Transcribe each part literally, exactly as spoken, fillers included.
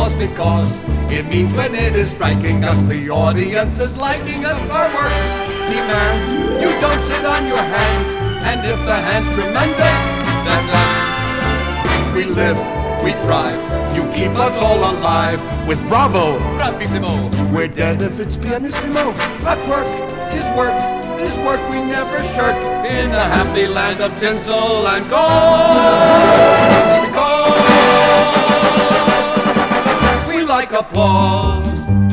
applause because it means when it is striking us, the audience is liking us. Our work demands you don't sit on your hands, and if the hand's tremendous, send us. We live, we thrive, you keep us all alive with bravo, bravissimo. We're dead if it's pianissimo. But work is work, is work we never shirk in a happy land of tinsel and gold. Because we like applause.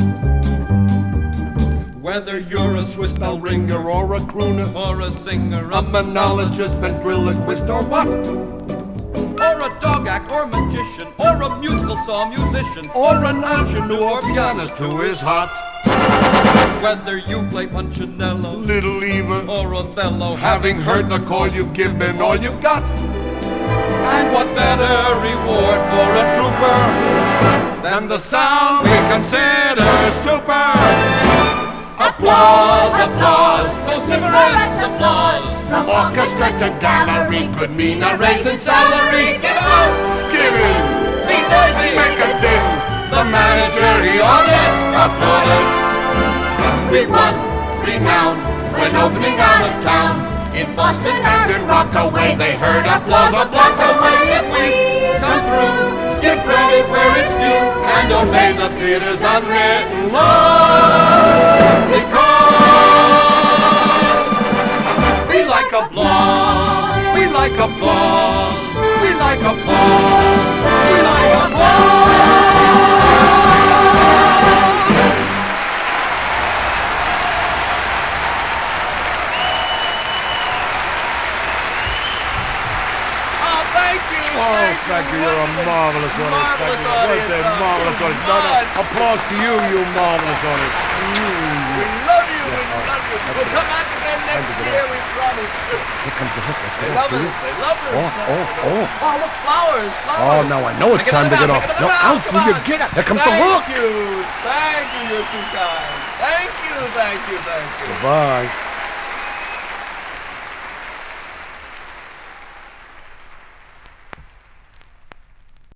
Whether you're a Swiss bell ringer or a crooner or a singer, a monologist, ventriloquist or what? Or a dog act or magician or a musical saw musician or an ingenue or pianist who is hot. Whether you play Punchinello, Little Eva or Othello, having heard the call you've given all you've got. And what better reward for a trooper than the sound we consider super? Applause, applause, vociferous applause. From orchestra to gallery, could mean a raise in salary. Give out, give in, be noisy, make a din. The manager, he honest applause. We won renown when opening out of town. In Boston and in Rockaway, they heard applause a block away. If we come through, give credit where it's due, and obey the theater's unwritten law. Because we like applause, we like applause, we like applause, we like applause. Oh, thank you, you're a marvelous audience. Marvelous audience. What a marvelous audience. No, no, applause to you, you marvelous audience. We love you, we love you. We'll come back again next year, we promise. Here comes the hook. They love us, they love us. Off, off, off. Oh, look, flowers, flowers. Oh, now I know it's time to get off. No, out, will you get up? Here comes the hook. Thank you, thank you, you're too kind. Thank you, thank you, thank you. Goodbye.